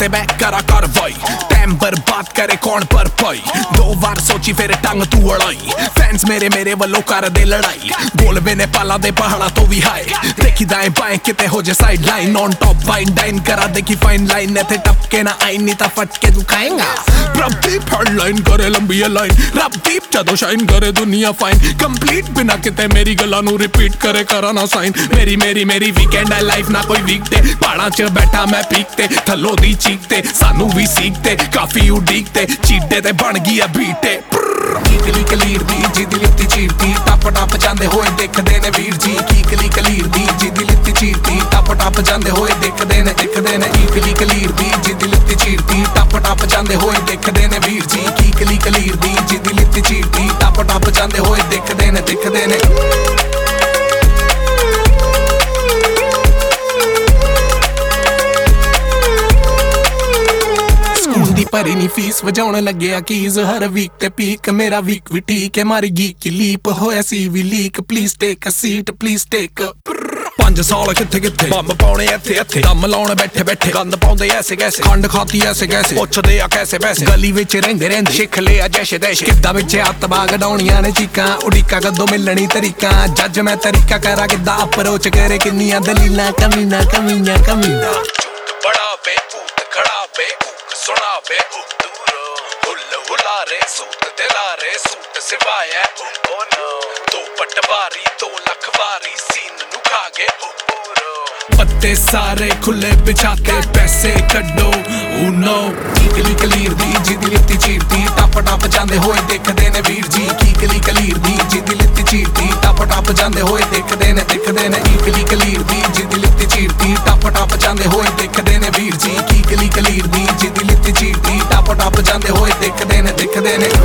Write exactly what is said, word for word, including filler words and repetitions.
मैं करा कार्रवाई टाइम बर्बाद करे कौन पर पाई दो बार सोची फिर टंग तू अड़ाई फैंस मेरे मेरे वालों कर दे लड़ाई बोल मैंने पाला दे पहाड़ा तो भी हाय देखी दाएं बाएं किते हो जे side line on top wine dine करा देखी फाइन लाइन इथे टपके ना आई नहीं ता फटके तू खाएगा प्रदीप हेडलाइन करे लंबी लाइन रबदीप जदों शाइन करे दुनिया फाइन कंप्लीट बिना किते मेरी गल्लां नू रिपीट करे करा ना साइन मेरी मेरी मेरी वीकेंड है लाइफ ना कोई वीकडे पहाड़ां च बैठा मैं पीक ते थल्लों दी चीक ते सानू भी सीखते काफी उडीकते चीटे ते बन गई बीटे कीकली कलीर दी जिदी लित्ती चीरती टप टप जांदे होए देखदे ने वीर जी कीकली कलीर दी जिदी लित्ती चीरती टप टप जांदे होए देखदे ने देखदे ने कीकली कलीर दी जिदी लित्ती चीरती टप टप जांदे होए देखदे ने वीर जी कीकली कलीर दी जिदी लित्ती चीरती टप टप जांदे होए देखदे ने देखदे ने भरी नी फीस वजाउण लगे कीज हर वीक ते पीक मेरा वीक भी ठीक है मारी गीक की लीप होया सी भी लीक please take a seat please take पंज साल किथे किथे बंब पाउणे इथे इथे दम लाउण बैठे बैठे गंद पाउंदे ऐसे कैसे खंड खाती ऐसे कैसे पुछदे आ कैसे पैसे गली विच रहिंदे रहिंदे सिख लिया जैसे दैश किद्दां विच हत्थ बाग डाउणियां ने चीकां उड़ीका कदों मिलणी तरीका जज मैं तरीका करा किद्दां अप्रोच करे किन्नियां दलीलां कमीना कमीना कमीना बड़ा बेकूफ खड़ा बेकूफ सुना बे दूरो हुल हुला रे सूट दिला रे सूट सिवाया ओ नो दो पटवारी दो लखवारी सीन नु खा गए पत्ते सारे खुले बिछा के पैसे कड्डो ओ नो कीकली कलीर दी जिदी लित्ती चीरती टप टप जांदे होए देखदे ने वीर जी कीकली कलीर दी जिदी लित्ती चीरती टप टप जांदे होए देखदे ने देखदे ने कीकली कलीर दी जिदी लित्ती चीरती टप टप जांदे होए देखदे ने वीर जी कीकली कलीर दी जिदी लित्ती चीरती टप टप जांदे होए देखदे ने देखदे ने